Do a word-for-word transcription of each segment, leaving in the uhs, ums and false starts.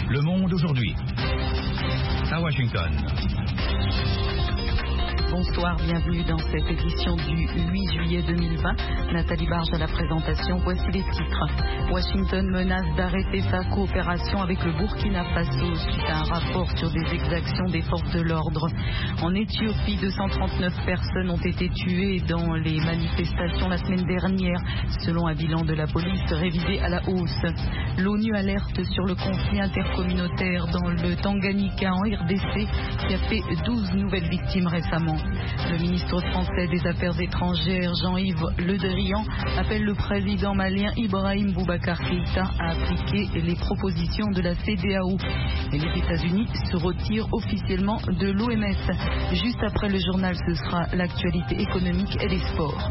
Le Monde aujourd'hui. À Washington. Bonsoir, bienvenue dans cette édition du huit juillet deux mille vingt. Nathalie Barge à la présentation, voici les titres. Washington menace d'arrêter sa coopération avec le Burkina Faso suite à un rapport sur des exactions des forces de l'ordre. En Éthiopie, deux cent trente-neuf personnes ont été tuées dans les manifestations la semaine dernière, selon un bilan de la police révisé à la hausse. L'ONU alerte sur le conflit intercommunautaire dans le Tanganyika en R D C qui a fait douze nouvelles victimes récemment. Le ministre français des Affaires étrangères, Jean-Yves Le Drian, appelle le président malien Ibrahim Boubacar Keïta à appliquer les propositions de la C D A O. Et les États-Unis se retirent officiellement de l'O M S. Juste après le journal, ce sera l'actualité économique et les sports.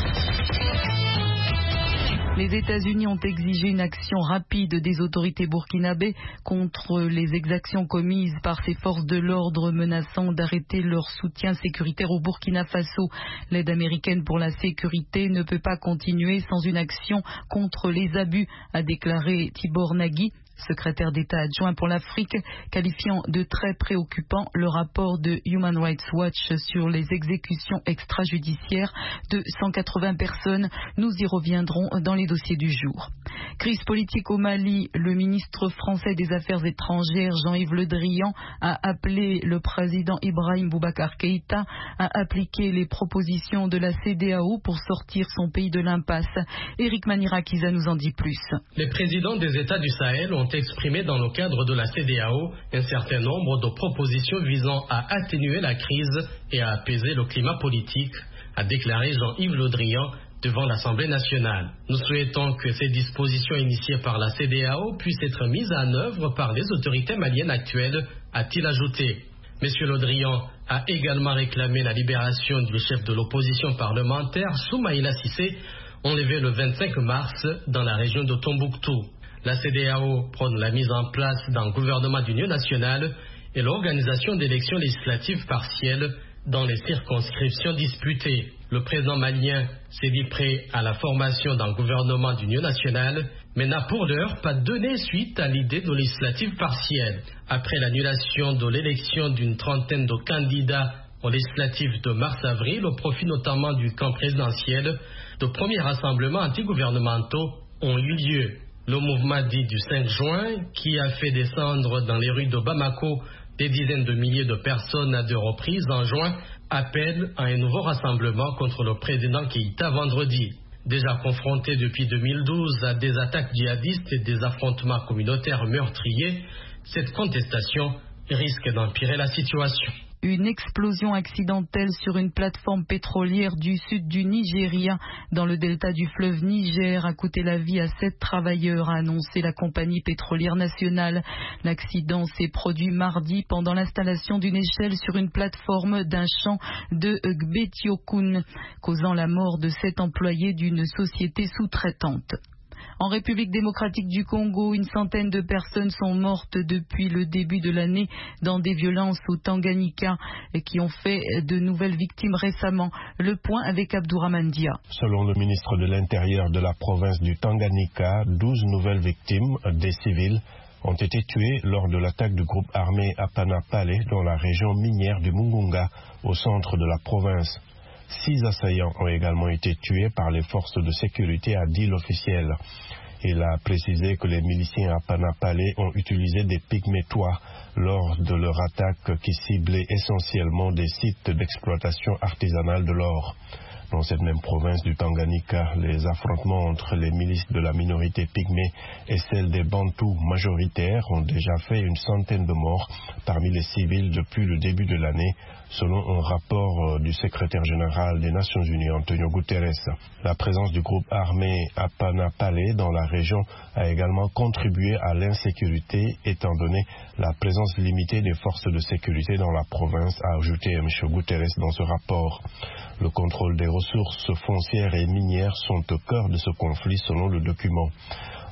Les États-Unis ont exigé une action rapide des autorités burkinabées contre les exactions commises par ces forces de l'ordre menaçant d'arrêter leur soutien sécuritaire au Burkina Faso. L'aide américaine pour la sécurité ne peut pas continuer sans une action contre les abus, a déclaré Tibor Nagui, secrétaire d'État adjoint pour l'Afrique, qualifiant de très préoccupant le rapport de Human Rights Watch sur les exécutions extrajudiciaires de cent quatre-vingts personnes. Nous y reviendrons dans les dossiers du jour. Crise politique au Mali, le ministre français des Affaires étrangères Jean-Yves Le Drian a appelé le président Ibrahim Boubacar Keïta à appliquer les propositions de la C D A O pour sortir son pays de l'impasse. Éric Manirakiza nous en dit plus. Les présidents des États du Sahel ont exprimé dans le cadre de la C D A O un certain nombre de propositions visant à atténuer la crise et à apaiser le climat politique, a déclaré Jean-Yves Le Drian devant l'Assemblée nationale. Nous souhaitons que ces dispositions initiées par la C D A O puissent être mises en œuvre par les autorités maliennes actuelles, a-t-il ajouté. Monsieur Le Drian a également réclamé la libération du chef de l'opposition parlementaire, Soumaïla Cissé, enlevé le vingt-cinq mars dans la région de Tombouctou. La C D A O prône la mise en place d'un gouvernement d'union nationale et l'organisation d'élections législatives partielles dans les circonscriptions disputées. Le président malien s'est dit prêt à la formation d'un gouvernement d'union nationale, mais n'a pour l'heure pas donné suite à l'idée de législatives partielles. Après l'annulation de l'élection d'une trentaine de candidats aux législatives de mars-avril, au profit notamment du camp présidentiel, de premiers rassemblements antigouvernementaux ont eu lieu. Le mouvement dit du cinq juin, qui a fait descendre dans les rues de Bamako des dizaines de milliers de personnes à deux reprises en juin, appelle à un nouveau rassemblement contre le président Keïta vendredi. Déjà confronté depuis deux mille douze à des attaques djihadistes et des affrontements communautaires meurtriers, cette contestation risque d'empirer la situation. Une explosion accidentelle sur une plateforme pétrolière du sud du Nigeria, dans le delta du fleuve Niger, a coûté la vie à sept travailleurs, a annoncé la compagnie pétrolière nationale. L'accident s'est produit mardi pendant l'installation d'une échelle sur une plateforme d'un champ de Gbetiokun, causant la mort de sept employés d'une société sous-traitante. En République démocratique du Congo, une centaine de personnes sont mortes depuis le début de l'année dans des violences au Tanganyika et qui ont fait de nouvelles victimes récemment. Le point avec Abdourahmane Dia. Selon le ministre de l'Intérieur de la province du Tanganyika, douze nouvelles victimes, des civils, ont été tuées lors de l'attaque du groupe armé Apanapale dans la région minière du Mungunga, au centre de la province. Six assaillants ont également été tués par les forces de sécurité, a dit l'officiel. Il a précisé que les miliciens à Panapale ont utilisé des pygmétois lors de leur attaque qui ciblait essentiellement des sites d'exploitation artisanale de l'or. Dans cette même province du Tanganyika, les affrontements entre les milices de la minorité pygmée et celles des Bantous majoritaires ont déjà fait une centaine de morts parmi les civils depuis le début de l'année, selon un rapport du secrétaire général des Nations Unies, Antonio Guterres. La présence du groupe armé Apanapale dans la région a également contribué à l'insécurité, étant donné la présence limitée des forces de sécurité dans la province, a ajouté M. Guterres dans ce rapport. Le contrôle des ressources foncières et minières sont au cœur de ce conflit, selon le document.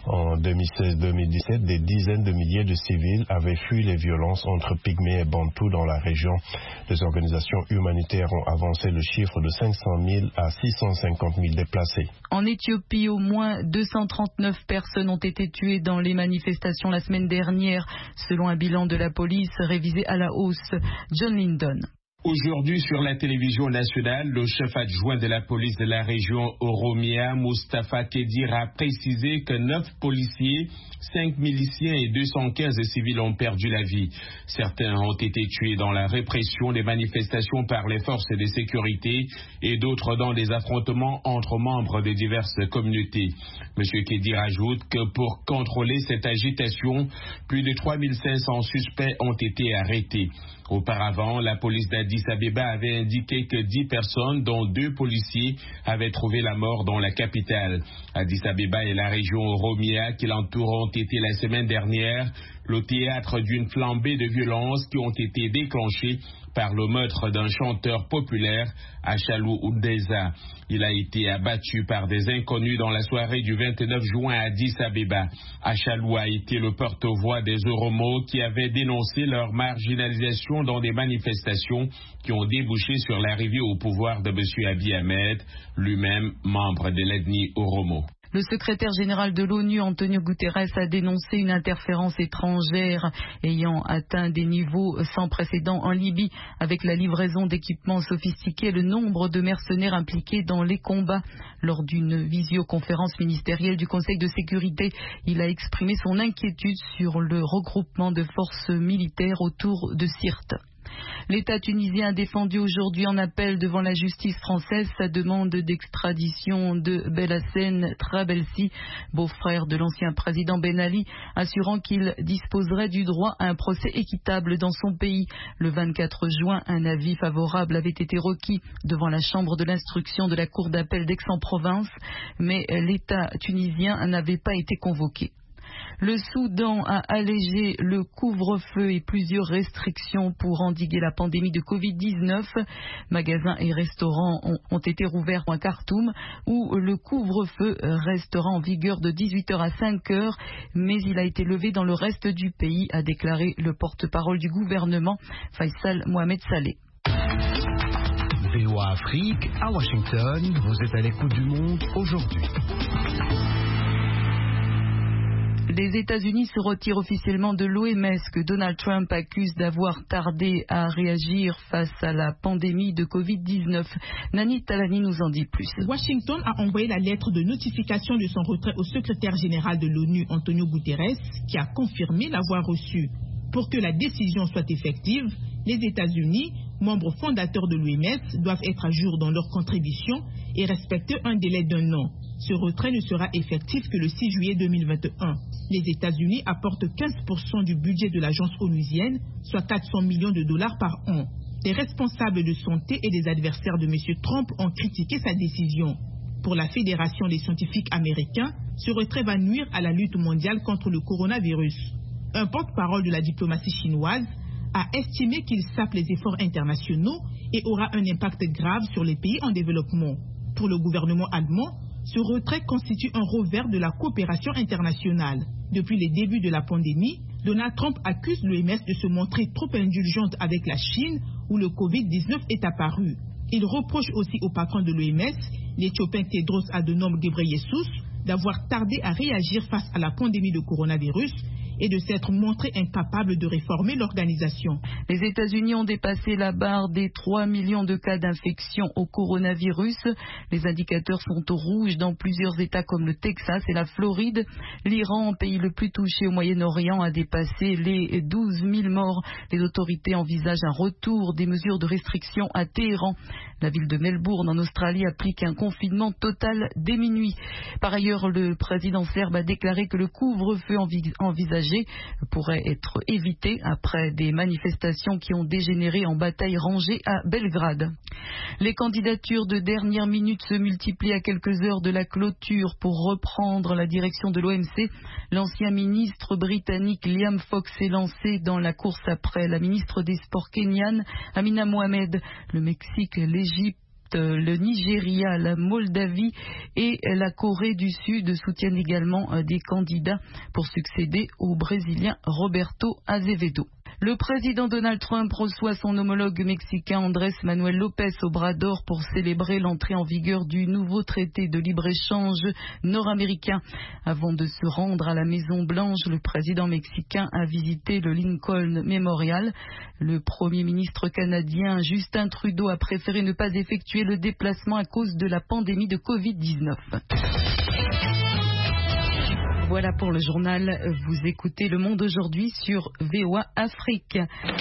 En deux mille seize deux mille dix-sept, des dizaines de milliers de civils avaient fui les violences entre Pygmées et Bantous dans la région. Les organisations humanitaires ont avancé le chiffre de cinq cent mille à six cent cinquante mille déplacés. En Éthiopie, au moins deux cent trente-neuf personnes ont été tuées dans les manifestations la semaine dernière, selon un bilan de la police révisé à la hausse. John Lyndon. Aujourd'hui, sur la télévision nationale, le chef adjoint de la police de la région Oromia, Mustafa Kedir, a précisé que neuf policiers, cinq miliciens et deux cent quinze civils ont perdu la vie. Certains ont été tués dans la répression des manifestations par les forces de sécurité et d'autres dans des affrontements entre membres de diverses communautés. M. Kedir ajoute que pour contrôler cette agitation, plus de trois mille cinq cents suspects ont été arrêtés. Auparavant, la police d'Addis Abeba avait indiqué que dix personnes, dont deux policiers, avaient trouvé la mort dans la capitale. Addis Abeba et la région Oromia qui l'entourent ont été la semaine dernière le théâtre d'une flambée de violences qui ont été déclenchées par le meurtre d'un chanteur populaire, Achalou Oudeza. Il a été abattu par des inconnus dans la soirée du vingt-neuf juin à Addis Abeba. Achalou a été le porte-voix des Oromo qui avaient dénoncé leur marginalisation dans des manifestations qui ont débouché sur l'arrivée au pouvoir de M. Abiy Ahmed, lui-même membre de l'ethnie Oromo. Le secrétaire général de l'ONU, Antonio Guterres, a dénoncé une interférence étrangère ayant atteint des niveaux sans précédent en Libye, avec la livraison d'équipements sophistiqués et le nombre de mercenaires impliqués dans les combats. Lors d'une visioconférence ministérielle du Conseil de sécurité, il a exprimé son inquiétude sur le regroupement de forces militaires autour de Sirte. L'État tunisien a défendu aujourd'hui en appel devant la justice française sa demande d'extradition de Belhacem Trabelsi, beau-frère de l'ancien président Ben Ali, assurant qu'il disposerait du droit à un procès équitable dans son pays. Le vingt-quatre juin, un avis favorable avait été requis devant la chambre de l'instruction de la cour d'appel d'Aix-en-Provence, mais l'État tunisien n'avait pas été convoqué. Le Soudan a allégé le couvre-feu et plusieurs restrictions pour endiguer la pandémie de covid dix-neuf. Magasins et restaurants ont, ont été rouverts à Khartoum, où le couvre-feu restera en vigueur de dix-huit heures à cinq heures, mais il a été levé dans le reste du pays, a déclaré le porte-parole du gouvernement, Faisal Mohamed Saleh. V O A Afrique, à Washington, vous êtes à l'écoute du monde aujourd'hui. Les États-Unis se retirent officiellement de l'O M S que Donald Trump accuse d'avoir tardé à réagir face à la pandémie de covid dix-neuf. Nani Talani nous en dit plus. Washington a envoyé la lettre de notification de son retrait au secrétaire général de l'ONU, Antonio Guterres, qui a confirmé l'avoir reçu. Pour que la décision soit effective, les États-Unis, membres fondateurs de l'O M S, doivent être à jour dans leurs contributions et respecter un délai d'un an. Ce retrait ne sera effectif que le six juillet deux mille vingt et un. Les États-Unis apportent quinze pour cent du budget de l'agence onusienne, soit quatre cents millions de dollars par an. Les responsables de santé et des adversaires de M. Trump ont critiqué sa décision. Pour la Fédération des scientifiques américains, ce retrait va nuire à la lutte mondiale contre le coronavirus. Un porte-parole de la diplomatie chinoise a estimé qu'il sape les efforts internationaux et aura un impact grave sur les pays en développement. Pour le gouvernement allemand, ce retrait constitue un revers de la coopération internationale. Depuis les débuts de la pandémie, Donald Trump accuse l'O M S de se montrer trop indulgente avec la Chine, où le covid dix-neuf est apparu. Il reproche aussi au patron de l'O M S, l'Éthiopien Tedros Adhanom Ghebreyesus, d'avoir tardé à réagir face à la pandémie de coronavirus et de s'être montré incapable de réformer l'organisation. Les États-Unis ont dépassé la barre des trois millions de cas d'infection au coronavirus. Les indicateurs sont au rouge dans plusieurs États comme le Texas et la Floride. L'Iran, pays le plus touché au Moyen-Orient, a dépassé les douze mille morts. Les autorités envisagent un retour des mesures de restriction à Téhéran. La ville de Melbourne, en Australie, applique un confinement total dès minuit. Par ailleurs, le président serbe a déclaré que le couvre-feu envisagé pourrait être évité après des manifestations qui ont dégénéré en bataille rangée à Belgrade. Les candidatures de dernière minute se multiplient à quelques heures de la clôture pour reprendre la direction de l'O M C. L'ancien ministre britannique Liam Fox s'est lancé dans la course après la ministre des Sports kenyane Amina Mohamed. Le Mexique, l'Égypte l'Égypte, le Nigeria, la Moldavie et la Corée du Sud soutiennent également des candidats pour succéder au Brésilien Roberto Azevedo. Le président Donald Trump reçoit son homologue mexicain Andrés Manuel López Obrador pour célébrer l'entrée en vigueur du nouveau traité de libre-échange nord-américain. Avant de se rendre à la Maison-Blanche, le président mexicain a visité le Lincoln Memorial. Le premier ministre canadien Justin Trudeau a préféré ne pas effectuer le déplacement à cause de la pandémie de covid dix-neuf. Voilà pour le journal. Vous écoutez Le Monde aujourd'hui sur V O A Afrique.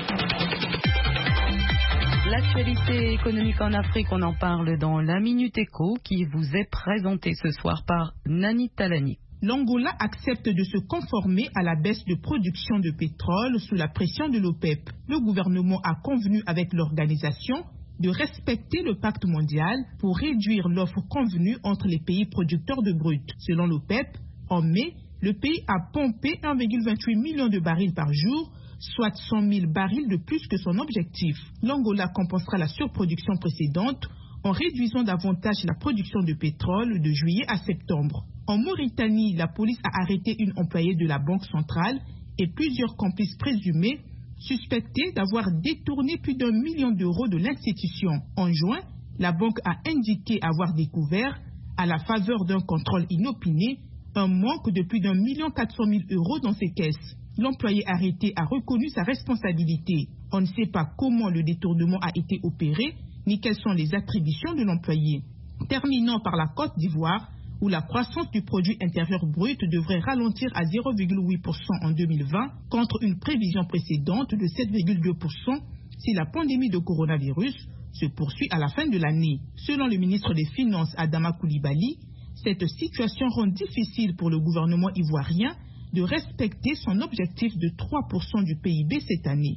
L'actualité économique en Afrique, on en parle dans la Minute Éco qui vous est présentée ce soir par Nani Talani. L'Angola accepte de se conformer à la baisse de production de pétrole sous la pression de l'OPEP. Le gouvernement a convenu avec l'organisation de respecter le pacte mondial pour réduire l'offre convenue entre les pays producteurs de brut. Selon l'OPEP, en mai, le pays a pompé un virgule vingt-huit million de barils par jour, soit cent mille barils de plus que son objectif. L'Angola compensera la surproduction précédente en réduisant davantage la production de pétrole de juillet à septembre. En Mauritanie, la police a arrêté une employée de la Banque centrale et plusieurs complices présumés suspectés d'avoir détourné plus d'un million d'euros de l'institution. En juin, la banque a indiqué avoir découvert, à la faveur d'un contrôle inopiné, un manque de plus d'un million quatre cent mille euros dans ses caisses. L'employé arrêté a reconnu sa responsabilité. On ne sait pas comment le détournement a été opéré, ni quelles sont les attributions de l'employé. Terminons par la Côte d'Ivoire, où la croissance du produit intérieur brut devrait ralentir à zéro virgule huit pour cent en deux mille vingt, contre une prévision précédente de sept virgule deux pour cent si la pandémie de coronavirus se poursuit à la fin de l'année. Selon le ministre des Finances Adama Coulibaly, cette situation rend difficile pour le gouvernement ivoirien de respecter son objectif de trois pour cent du P I B cette année.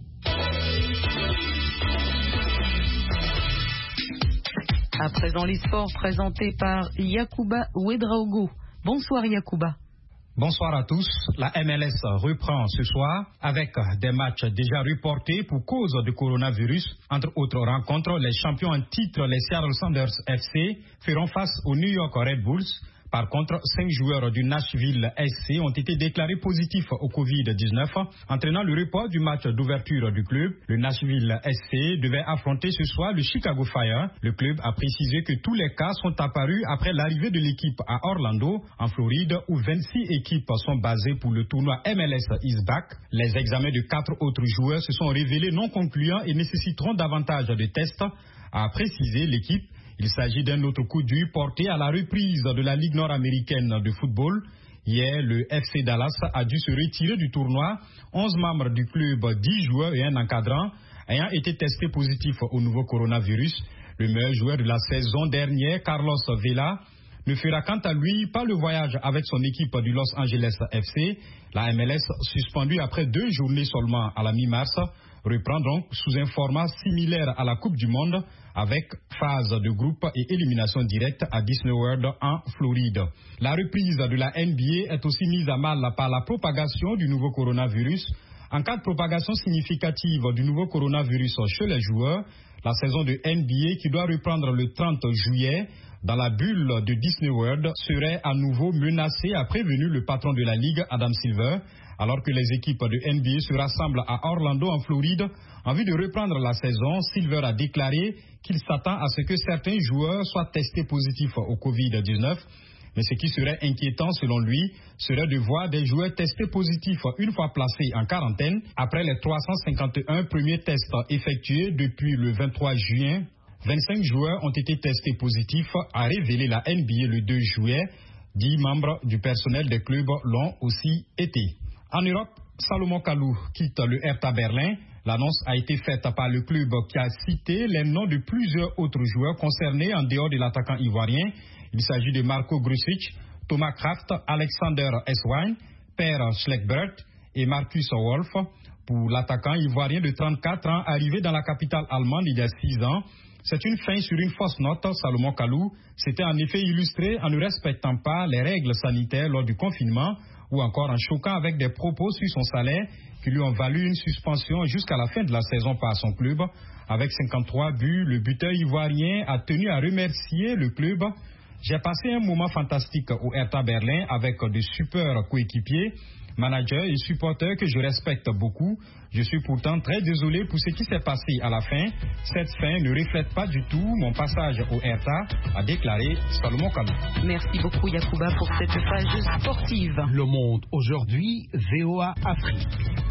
À présent, les sports présentés par Yacouba Ouedraogo. Bonsoir Yacouba. Bonsoir à tous. La M L S reprend ce soir avec des matchs déjà reportés pour cause du coronavirus. Entre autres rencontres, les champions en titre, les Seattle Sounders F C, feront face aux New York Red Bulls. Par contre, cinq joueurs du Nashville S C ont été déclarés positifs au covid dix-neuf, entraînant le report du match d'ouverture du club. Le Nashville S C devait affronter ce soir le Chicago Fire. Le club a précisé que tous les cas sont apparus après l'arrivée de l'équipe à Orlando, en Floride, où vingt-six équipes sont basées pour le tournoi M L S Is Back. Les examens de quatre autres joueurs se sont révélés non concluants et nécessiteront davantage de tests, a précisé l'équipe. Il s'agit d'un autre coup dur porté à la reprise de la Ligue nord-américaine de football. Hier, le F C Dallas a dû se retirer du tournoi. onze membres du club, dix joueurs et un encadrant, ayant été testés positifs au nouveau coronavirus. Le meilleur joueur de la saison dernière, Carlos Vela, ne fera quant à lui pas le voyage avec son équipe du Los Angeles F C. La M L S, suspendue après deux journées seulement à la mi-mars, reprend donc sous un format similaire à la Coupe du Monde, avec phase de groupe et élimination directe à Disney World en Floride. La reprise de la N B A est aussi mise à mal par la propagation du nouveau coronavirus. En cas de propagation significative du nouveau coronavirus chez les joueurs, la saison de N B A qui doit reprendre le trente juillet dans la bulle de Disney World serait à nouveau menacée, a prévenu le patron de la Ligue, Adam Silver, alors que les équipes de N B A se rassemblent à Orlando en Floride en vue de reprendre la saison. Silver a déclaré qu'il s'attend à ce que certains joueurs soient testés positifs au covid dix-neuf. Mais ce qui serait inquiétant selon lui serait de voir des joueurs testés positifs une fois placés en quarantaine après les trois cent cinquante et un premiers tests effectués depuis le vingt-trois juin. vingt-cinq joueurs ont été testés positifs, a révélé la N B A le deux juillet. dix membres du personnel des clubs l'ont aussi été. En Europe, Salomon Kalou quitte le Hertha Berlin. L'annonce a été faite par le club qui a cité les noms de plusieurs autres joueurs concernés en dehors de l'attaquant ivoirien. Il s'agit de Marco Grusic, Thomas Kraft, Alexander Eswine, Per Schleckbert et Marcus Wolf. Pour l'attaquant ivoirien de trente-quatre ans arrivé dans la capitale allemande il y a six ans, c'est une fin sur une fausse note. Salomon Kalou s'était en effet illustré en ne respectant pas les règles sanitaires lors du confinement ou encore en choquant avec des propos sur son salaire qui lui ont valu une suspension jusqu'à la fin de la saison par son club. Avec cinquante-trois buts, le buteur ivoirien a tenu à remercier le club. J'ai passé un moment fantastique au Hertha Berlin avec de super coéquipiers, managers et supporters que je respecte beaucoup. Je suis pourtant très désolé pour ce qui s'est passé à la fin. Cette fin ne reflète pas du tout mon passage au Hertha, a déclaré Salomon Kalou. Merci beaucoup Yacouba pour cette page sportive. Le Monde aujourd'hui, V O A Afrique.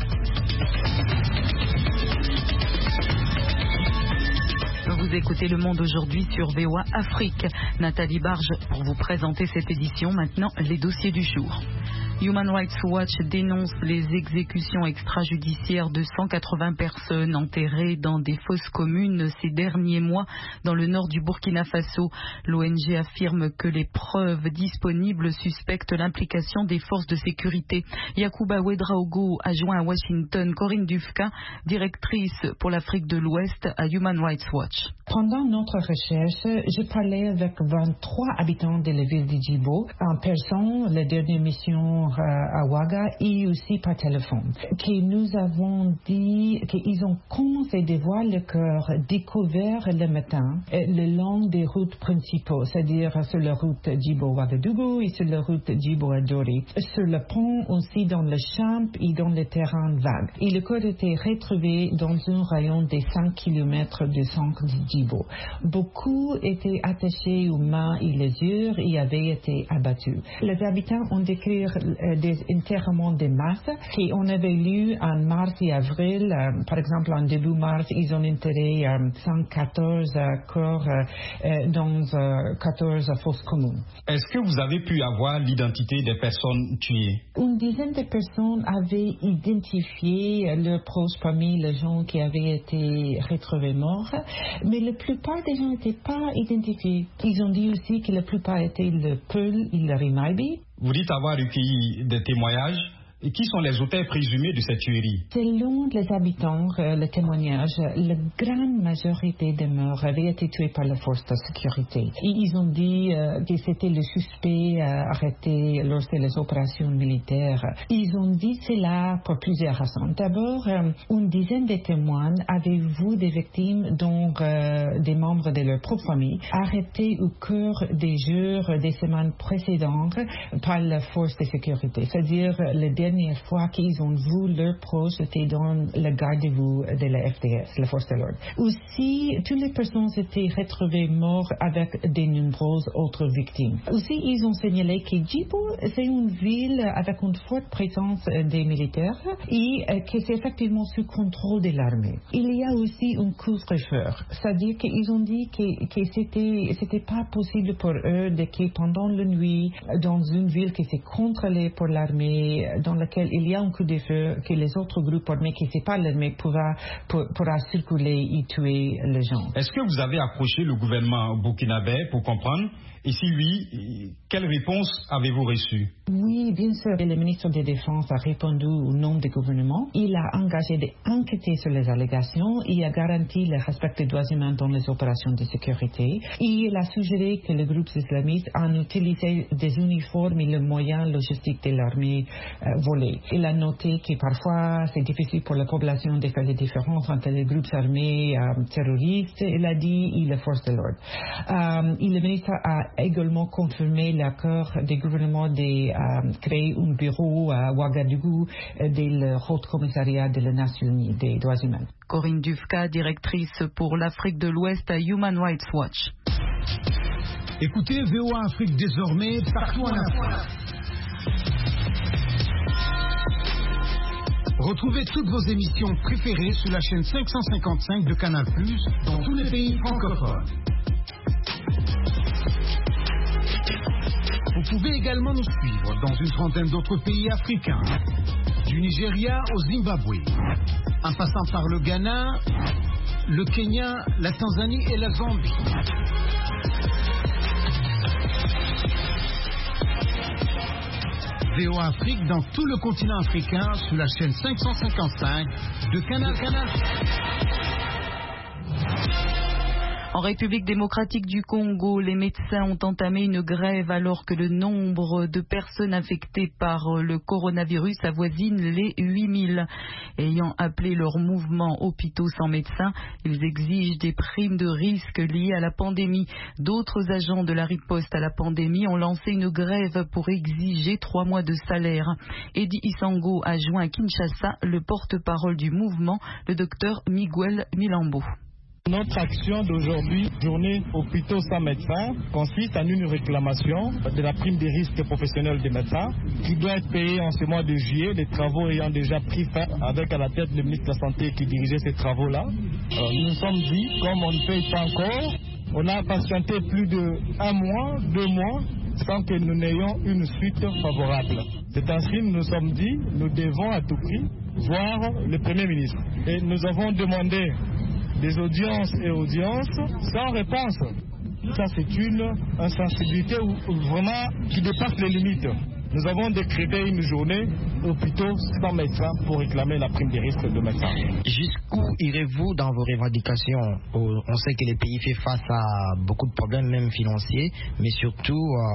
Vous écoutez Le Monde aujourd'hui sur V O A Afrique. Nathalie Barge pour vous présenter cette édition. Maintenant, les dossiers du jour. Human Rights Watch dénonce les exécutions extrajudiciaires de cent quatre-vingts personnes enterrées dans des fosses communes ces derniers mois dans le nord du Burkina Faso. L'O N G affirme que les preuves disponibles suspectent l'implication des forces de sécurité. Yacouba Ouedraogo, adjoint à Washington, Corinne Dufka, directrice pour l'Afrique de l'Ouest à Human Rights Watch. Pendant notre recherche, je parlais avec vingt-trois habitants de la ville de Djibo, en personne, la dernière mission à Ouaga et aussi par téléphone, que nous avons dit qu'ils ont commencé à voir le cœur découvert le matin le long des routes principales, c'est-à-dire sur la route Djibo-Ouagadougou et sur la route Djibo-Adori, sur le pont aussi dans le champ et dans le terrain vague. Et le corps était retrouvé dans un rayon de cinq kilomètres du centre de Djibo. Beaucoup étaient attachés aux mains et les yeux et avaient été abattus. Les habitants ont décrit des enterrements de masse qu'on avait lu en mars et avril. Euh, par exemple, en début mars, ils ont enterré euh, cent quatorze euh, corps euh, dans euh, quatorze fosses communes. Est-ce que vous avez pu avoir l'identité des personnes tuées? Une dizaine de personnes avaient identifié leurs proches parmi les gens qui avaient été retrouvés morts, mais la plupart des gens n'étaient pas identifiés. Ils ont dit aussi que la plupart étaient le Peul et le Rimaibi. Vous dites avoir recueilli des témoignages. Et qui sont les auteurs présumés de cette tuerie? Selon les habitants, euh, le témoignage, la grande majorité des morts avaient été tués par la force de sécurité. Et ils ont dit euh, que c'était le suspect euh, arrêté lors des opérations militaires. Ils ont dit cela pour plusieurs raisons. D'abord, euh, une dizaine de témoins avaient vu des victimes, dont euh, des membres de leur propre famille, arrêtés au cours des jours des semaines précédentes par la force de sécurité. C'est-à-dire le dernière fois qu'ils ont vu leurs proches étaient dans le garde-à-vous de la F D S, la force de l'ordre. Aussi, toutes les personnes étaient retrouvées mortes avec de nombreuses autres victimes. Aussi, ils ont signalé que Djibo, c'est une ville avec une forte présence des militaires et que c'est effectivement sous contrôle de l'armée. Il y a aussi un couvre-feu, c'est-à-dire qu'ils ont dit que, que c'était, c'était pas possible pour eux de que pendant la nuit, dans une ville qui s'est contrôlée pour l'armée, dans laquelle il y a un coup de feu, que les autres groupes armés qui ne sont pas l'armée pourra, pour, pourra circuler et tuer les gens. Est-ce que vous avez approché le gouvernement burkinabé pour comprendre? Et si oui, quelle réponse avez-vous reçue? Oui, bien sûr. Le ministre de la Défense a répondu au nom du gouvernement. Il a engagé d'enquêter sur les allégations. Il a garanti le respect des droits humains dans les opérations de sécurité. Il a suggéré que les groupes islamistes ont utilisé des uniformes et les moyens logistiques de l'armée euh, volés. Il a noté que parfois c'est difficile pour la population de faire les différences entre les groupes armés euh, terroristes. Il a dit et les forces de l'ordre. Euh, et le ministre a également confirmé l'accord du gouvernement de euh, créer un bureau à Ouagadougou euh, de Haut Commissariat de la Nations Unies des droits humains. Corinne Dufka, directrice pour l'Afrique de l'Ouest à Human Rights Watch. Écoutez V O A Afrique désormais partout en Afrique. Retrouvez toutes vos émissions préférées sur la chaîne cinq cent cinquante-cinq de Canal plus, dans tous les pays francophones. Vous pouvez également nous suivre dans une trentaine d'autres pays africains, du Nigeria au Zimbabwe, en passant par le Ghana, le Kenya, la Tanzanie et la Zambie. V O A Afrique dans tout le continent africain sur la chaîne cinq cent cinquante-cinq de Canal Canal. En République démocratique du Congo, les médecins ont entamé une grève alors que le nombre de personnes infectées par le coronavirus avoisine les huit mille. Ayant appelé leur mouvement hôpitaux sans médecins, ils exigent des primes de risque liées à la pandémie. D'autres agents de la riposte à la pandémie ont lancé une grève pour exiger trois mois de salaire. Eddie Isango a joint à Kinshasa le porte-parole du mouvement, le docteur Miguel Milambo. Notre action d'aujourd'hui, journée hôpitaux sans médecins, consiste en une réclamation de la prime des risques professionnels des médecins qui doit être payée en ce mois de juillet, les travaux ayant déjà pris fin avec à la tête le ministre de la Santé qui dirigeait ces travaux-là. Alors, nous nous sommes dit, comme on ne paye pas encore, on a patienté plus d'un mois, deux mois, sans que nous n'ayons une suite favorable. C'est ainsi, nous nous sommes dit, nous devons à tout prix voir le Premier ministre. Et nous avons demandé des audiences et audiences sans réponse. Ça, c'est une insensibilité vraiment qui dépasse les limites. Nous avons décrété une journée hôpitaux sans médecins pour réclamer la prime des risques de médecins. Jusqu'où irez-vous dans vos revendications? On sait que le pays fait face à beaucoup de problèmes, même financiers, mais surtout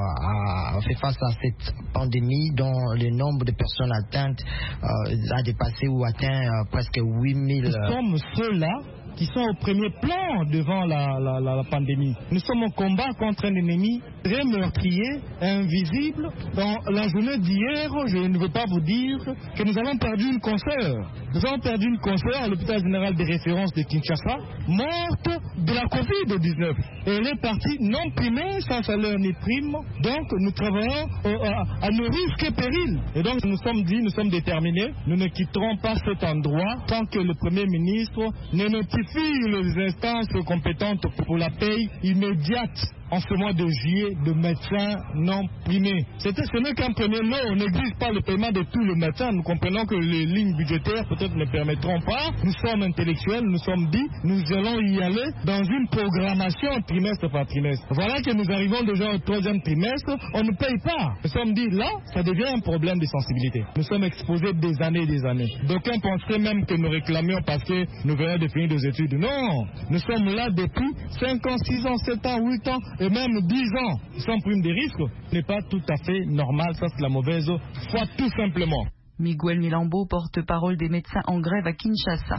euh, à, fait face à cette pandémie dont le nombre de personnes atteintes euh, a dépassé ou atteint euh, presque huit mille. Nous sommes ceux-là qui sont au premier plan devant la, la, la, la pandémie. Nous sommes au combat contre un ennemi très meurtrier, invisible. Dans la journée d'hier, je ne veux pas vous dire que nous avons perdu une consoeur. Nous avons perdu une consoeur à l'hôpital général de référence de Kinshasa, morte de la covid dix-neuf. Et elle est partie non primée, sans salaire ni prime. Donc nous travaillons euh, à, à nos risques et périls. Et donc nous sommes dit, nous sommes déterminés. Nous ne quitterons pas cet endroit tant que le Premier ministre ne notifie les instances compétentes pour la paye immédiate en ce mois de juillet de médecins non primés. C'était, ce n'est qu'un premier lot. On n'exige pas le paiement de tous les médecins. Nous comprenons que les lignes budgétaires peut-être ne permettront pas. Nous sommes intellectuels, nous sommes dit, nous allons y aller dans une programmation trimestre par trimestre. Voilà que nous arrivons déjà au troisième trimestre, on ne paye pas. Nous sommes dit, là, ça devient un problème de sensibilité. Nous sommes exposés des années et des années. D'aucuns penseraient même que nous réclamions parce que nous venons de finir des études. Non, nous sommes là depuis cinq ans, six ans, sept ans, huit ans et même dix ans sans prime de risque. Ce n'est pas tout à fait normal, ça c'est la mauvaise foi tout simplement. Miguel Milambo, porte-parole des médecins en grève à Kinshasa.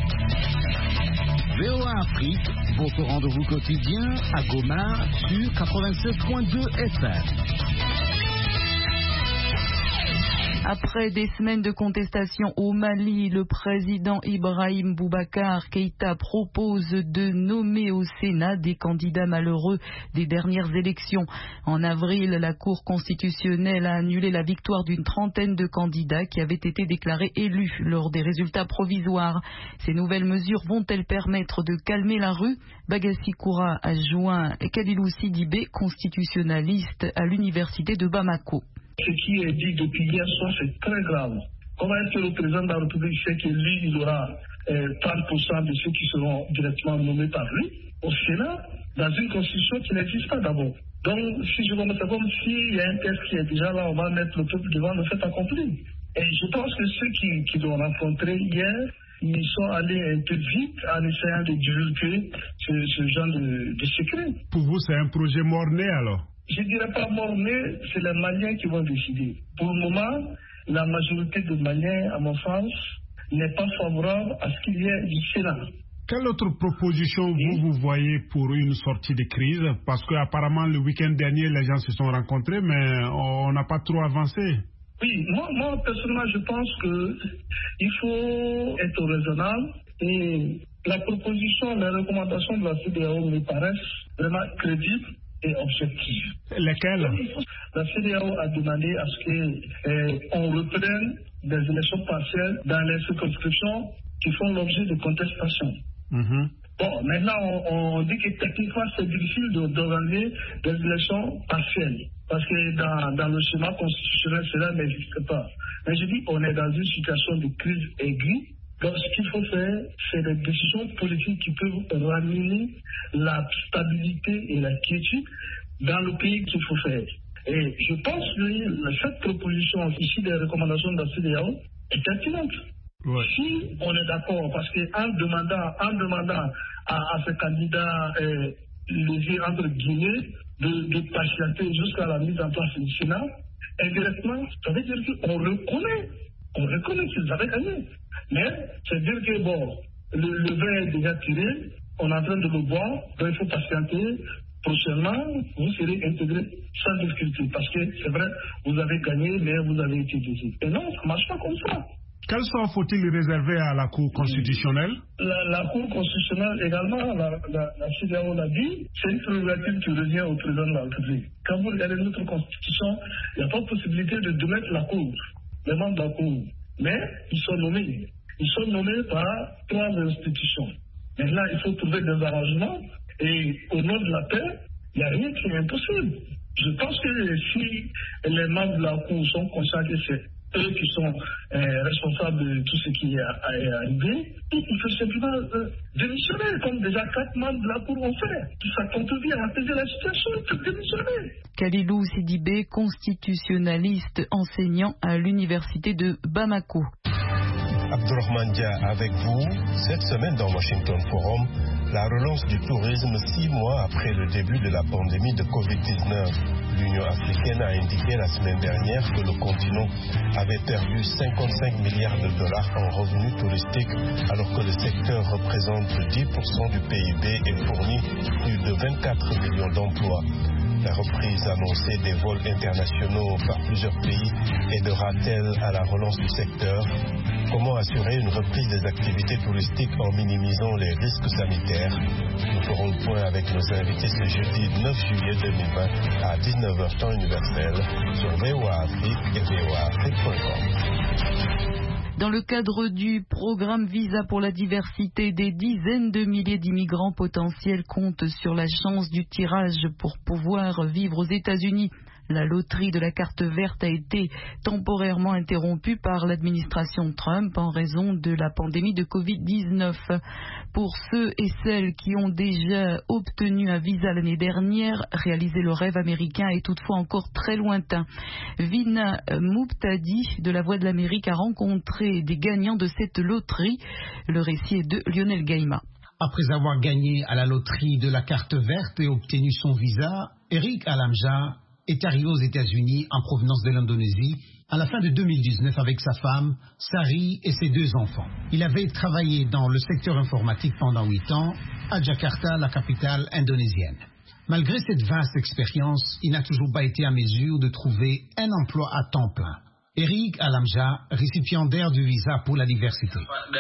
V O A Afrique, votre rendez-vous quotidien à Goma sur quatre-vingt-sept point deux F M. Après des semaines de contestation au Mali, le président Ibrahim Boubacar Keïta propose de nommer au Sénat des candidats malheureux des dernières élections. En avril, la Cour constitutionnelle a annulé la victoire d'une trentaine de candidats qui avaient été déclarés élus lors des résultats provisoires. Ces nouvelles mesures vont-elles permettre de calmer la rue? Bagassi Koura a joint Kadilou Sidibé, constitutionnaliste à l'université de Bamako. Ce qui est dit depuis hier soir, c'est très grave. Comment est-ce que le président de la République sait que lui, il aura euh, trente pour cent de ceux qui seront directement nommés par lui au Sénat, dans une constitution qui n'existe pas d'abord? Donc, si je vois, c'est comme s'il y a un texte qui est déjà là, on va mettre le peuple devant le fait accompli. Et je pense que ceux qui, qui l'ont rencontré hier, ils sont allés un peu vite en essayant de divulguer ce, ce genre de, de secret. Pour vous, c'est un projet mort-né alors? Je ne dirais pas mort-né, c'est les Maliens qui vont décider. Pour le moment, la majorité des Maliens, à mon sens, n'est pas favorable à ce qu'il y ait du Sénat. Quelle autre proposition oui. vous, vous voyez pour une sortie de crise? Parce qu'apparemment, le week-end dernier, les gens se sont rencontrés, mais on n'a pas trop avancé. Oui, moi, moi personnellement, je pense qu'il faut être raisonnable et la proposition, les recommandations de la C E D E A O me paraissent vraiment crédibles et objectifs. Lesquels? La C E D E A O a demandé à ce qu'on eh, reprenne des élections partielles dans les circonscriptions qui font l'objet de contestation. Mm-hmm. Bon, maintenant, on, on dit que techniquement, c'est difficile d'organiser des élections partielles. Parce que dans, dans le schéma constitutionnel, cela n'existe pas. Mais je dis qu'on est dans une situation de crise aiguë. Donc, ce qu'il faut faire, c'est des décisions politiques qui peuvent ramener la stabilité et la quiétude dans le pays qu'il faut faire. Et je pense que cette proposition ici des recommandations de la C E D E A O est pertinente. Ouais. Si on est d'accord, parce qu'en demandant, en demandant à, à ce candidat euh, léger, entre guillemets, de, de patienter jusqu'à la mise en place du Sénat, indirectement, ça veut dire qu'on reconnaît, on reconnaît qu'ils avaient gagné. Mais c'est dire que bon, le, le vin est déjà tiré, on est en train de le boire, donc il faut patienter. Prochainement, vous serez intégré sans difficulté. Parce que c'est vrai, vous avez gagné, mais vous avez été désigné. Et non, ça ne marche pas comme ça. Quel sort faut-il réserver à la Cour constitutionnelle? La, la Cour constitutionnelle également, la, la, la C D A O l'a dit, c'est une prérogative qui revient au président de la République. Quand vous regardez notre constitution, il n'y a pas de possibilité de démettre la Cour, les membres de la Cour. Mais ils sont nommés. Ils sont nommés par trois institutions. Maintenant, il faut trouver des arrangements. Et au nom de la paix, il n'y a rien qui est impossible. Je pense que si les membres de la Cour sont conscients que c'est eux qui sont euh, responsables de tout ce qui est, est arrivé, il faut simplement euh, démissionner, comme déjà quatre membres de la Cour ont fait. Ça contribue à apaiser la situation, il faut démissionner. Kalilou Sidibé, constitutionnaliste enseignant à l'université de Bamako. Abdourahmane Dia avec vous. Cette semaine dans Washington Forum, la relance du tourisme six mois après le début de la pandémie de covid dix-neuf. L'Union africaine a indiqué la semaine dernière que le continent avait perdu cinquante-cinq milliards de dollars en revenus touristiques, alors que le secteur représente dix pour cent du P I B et fournit plus de vingt-quatre millions d'emplois. La reprise annoncée des vols internationaux par plusieurs pays aidera-t-elle à la relance du secteur? Comment assurer une reprise des activités touristiques en minimisant les risques sanitaires? Nous ferons le point avec nos invités ce jeudi neuf juillet deux mille vingt à dix-neuf heures temps universel sur V O A Afrique et V O A Afrique point com. Dans le cadre du programme Visa pour la diversité, des dizaines de milliers d'immigrants potentiels comptent sur la chance du tirage pour pouvoir vivre aux États-Unis. La loterie de la carte verte a été temporairement interrompue par l'administration Trump en raison de la pandémie de covid dix-neuf. Pour ceux et celles qui ont déjà obtenu un visa l'année dernière, réaliser le rêve américain est toutefois encore très lointain. Vina Moubtadi de La Voix de l'Amérique a rencontré des gagnants de cette loterie. Le récit est de Lionel Gaïma. Après avoir gagné à la loterie de la carte verte et obtenu son visa, Eric Alamja est arrivé aux États-Unis en provenance de l'Indonésie à la fin de deux mille dix-neuf avec sa femme, Sari, et ses deux enfants. Il avait travaillé dans le secteur informatique pendant huit ans à Jakarta, la capitale indonésienne. Malgré cette vaste expérience, il n'a toujours pas été en mesure de trouver un emploi à temps plein. Eric Alamja, récipiendaire du visa pour la diversité.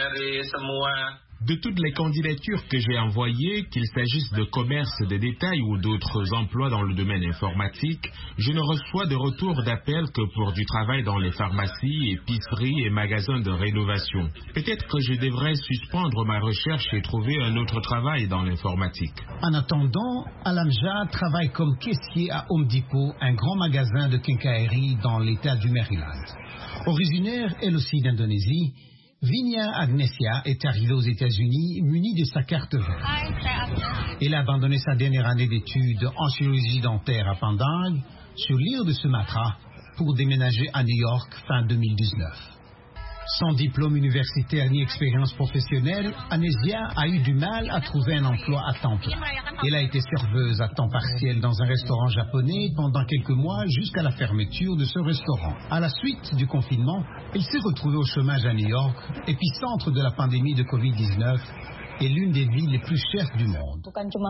De toutes les candidatures que j'ai envoyées, qu'il s'agisse de commerce de détail ou d'autres emplois dans le domaine informatique, je ne reçois de retour d'appel que pour du travail dans les pharmacies, épiceries et magasins de rénovation. Peut-être que je devrais suspendre ma recherche et trouver un autre travail dans l'informatique. En attendant, Alamja travaille comme caissier à Home Depot, un grand magasin de quincaillerie dans l'état du Maryland. Originaire elle aussi d'Indonésie, Vinia Agnesia est arrivée aux États-Unis munie de sa carte verte. Elle a abandonné sa dernière année d'études en chirurgie dentaire à Pandang, sur l'île de Sumatra, pour déménager à New York fin deux mille dix-neuf. Sans diplôme universitaire ni expérience professionnelle, Agnesia a eu du mal à trouver un emploi à temps plein. Elle a été serveuse à temps partiel dans un restaurant japonais pendant quelques mois jusqu'à la fermeture de ce restaurant. À la suite du confinement, elle s'est retrouvée au chômage à New York, épicentre de la pandémie de covid dix-neuf et l'une des villes les plus chères du monde.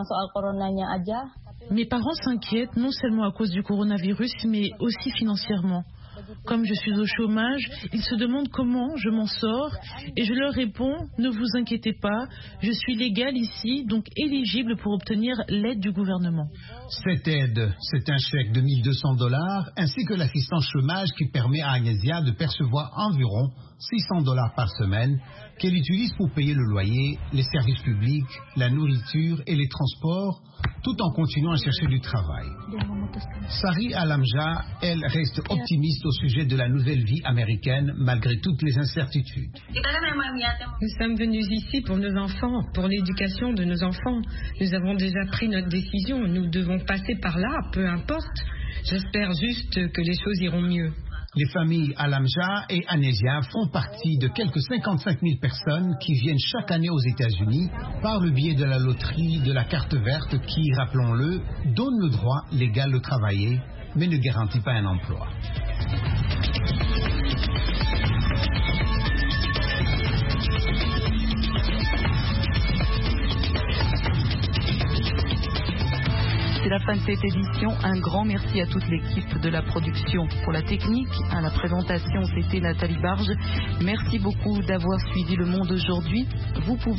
Mes parents s'inquiètent non seulement à cause du coronavirus, mais aussi financièrement. Comme je suis au chômage, ils se demandent comment je m'en sors et je leur réponds, ne vous inquiétez pas, je suis légale ici, donc éligible pour obtenir l'aide du gouvernement. Cette aide, c'est un chèque de mille deux cents dollars ainsi que l'assistance chômage qui permet à Agnesia de percevoir environ six cents dollars par semaine qu'elle utilise pour payer le loyer, les services publics, la nourriture et les transports, tout en continuant à chercher du travail. Sari Alamja, elle, reste optimiste au sujet de la nouvelle vie américaine malgré toutes les incertitudes. Nous sommes venus ici pour nos enfants, pour l'éducation de nos enfants. Nous avons déjà pris notre décision, nous devons passer par là, peu importe. J'espère juste que les choses iront mieux. Les familles Alamja et Anesia font partie de quelques cinquante-cinq mille personnes qui viennent chaque année aux États-Unis par le biais de la loterie de la carte verte qui, rappelons-le, donne le droit légal de travailler mais ne garantit pas un emploi. C'est la fin de cette édition. Un grand merci à toute l'équipe de la production. Pour la technique, à la présentation, c'était Nathalie Barge. Merci beaucoup d'avoir suivi Le Monde aujourd'hui. Vous pouvez